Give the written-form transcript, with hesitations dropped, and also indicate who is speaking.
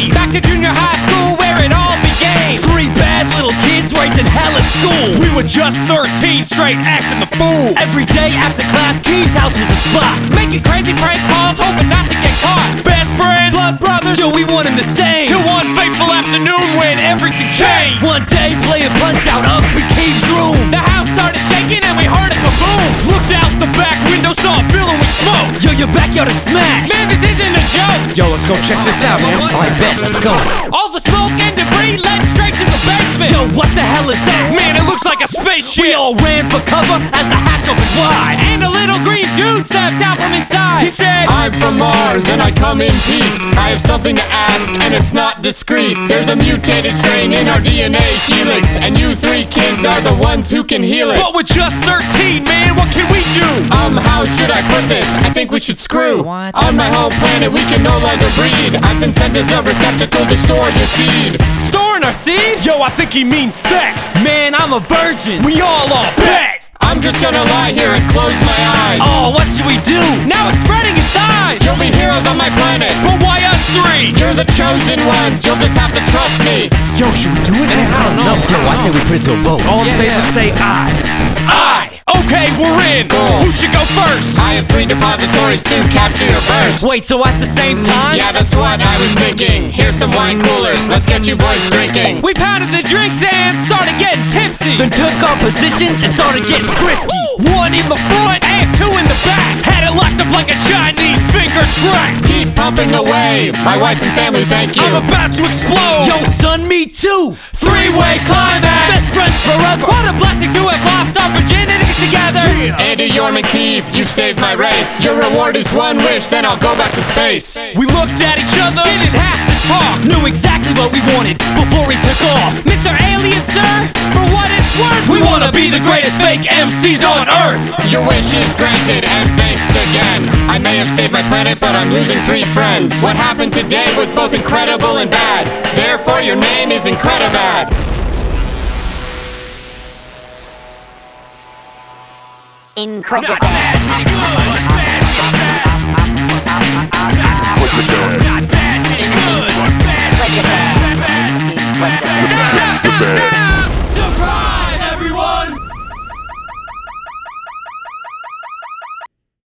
Speaker 1: came back to junior high school where it all began.
Speaker 2: Three bad little kids raising hell at school.
Speaker 1: We were just 13, straight acting the fool.
Speaker 2: Every day after class, Keith's house was the spot.
Speaker 1: Making crazy prank calls, hoping not to get caught. Best friends, blood brothers,
Speaker 2: Yo, we want him the same.
Speaker 1: till one fateful afternoon when everything changed.
Speaker 2: One day playing Punch Out up in Keith's room.
Speaker 1: The house started shaking and we heard a kaboom. Looked out the back window, saw a billowing smoke.
Speaker 2: Yo, your backyard is smashed.
Speaker 1: Man, this isn't a joke.
Speaker 3: Yo, let's go check this out, man.
Speaker 2: Alright, bet, let's go.
Speaker 1: All the smoke and debris led straight to the basement.
Speaker 2: Yo, what the hell is that?
Speaker 1: Man, it looks like a spaceship.
Speaker 2: We all ran for cover as the hatch opened wide.
Speaker 1: And a little green dude stepped out from inside.
Speaker 2: He said,
Speaker 4: I'm from Mars and I come in peace. I have something to ask and it's not discreet. There's a mutated strain in our DNA helix, and you three kids are the ones who can heal it.
Speaker 1: But we're just 13, man, what can we do?
Speaker 4: How should I put this? I think we should screw.
Speaker 2: What?
Speaker 4: On my home planet we can no longer breed. I've been sent as a receptacle to store your seed.
Speaker 1: Storing our seed? Yo, I think he means sex.
Speaker 2: man, I'm a virgin.
Speaker 1: We all bet.
Speaker 4: I'm just gonna lie here and close my eyes.
Speaker 2: Oh, what should we do?
Speaker 1: Now it's spreading its thighs.
Speaker 4: You'll be heroes on my planet.
Speaker 1: But why us three?
Speaker 4: You're the chosen ones. You'll just have to trust me.
Speaker 3: Yo, should we do it? Man, I don't know.
Speaker 2: Yo, I say we put it to a vote.
Speaker 3: All in favor say aye.
Speaker 1: Aye. Okay, we're in.
Speaker 4: Cool.
Speaker 1: Who should go first?
Speaker 4: I have 3 depositories to capture your burst.
Speaker 2: Wait, so at the same time?
Speaker 4: Yeah, that's what I was thinking. Here's some wine coolers. Let's get you boys drinking.
Speaker 1: We pounded the drinks and started getting tipsy.
Speaker 2: Then took our positions and started getting frisky.
Speaker 1: One in the front and 2 in the back. Had it locked up like a Chinese finger trap.
Speaker 4: Keep pumping away. My wife and family thank you.
Speaker 1: I'm about to explode.
Speaker 2: Yo, son, me too.
Speaker 1: Three-way climax.
Speaker 2: Best friends forever.
Speaker 1: What a blessing to have lost our virginities together.
Speaker 4: Andy Yorman Keefe, you've saved my race. Your reward is one wish, then I'll go back to space.
Speaker 1: We looked at each other, didn't have to talk.
Speaker 2: Knew exactly what we wanted before we took off.
Speaker 1: Mr. Alien, sir, for what it's worth,
Speaker 2: We wanna be the greatest fake MCs on earth.
Speaker 4: Your wish is granted, and thanks again. I may have saved my planet, but I'm losing 3 friends. What happened today was both incredible and bad. Therefore, your name is Incredibad.
Speaker 5: Incredible.